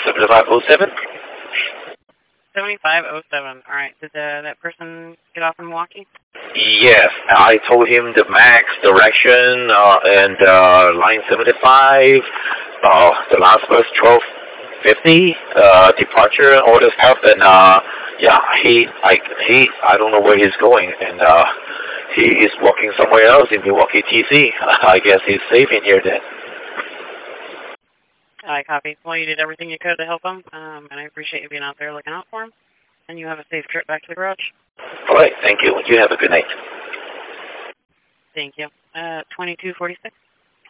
7507? 7507. All right. Did that person get off in Milwaukee? Yes, I told him the max direction and line 75, the last bus 1250, departure, all the stuff, and yeah, I don't know where he's going, and he is walking somewhere else in Milwaukee, TC. I guess he's safe in here then. I copy. Well, you did everything you could to help him, and I appreciate you being out there looking out for him. And you have a safe trip back to the garage. All right, thank you. You have a good night. Thank you. 2246.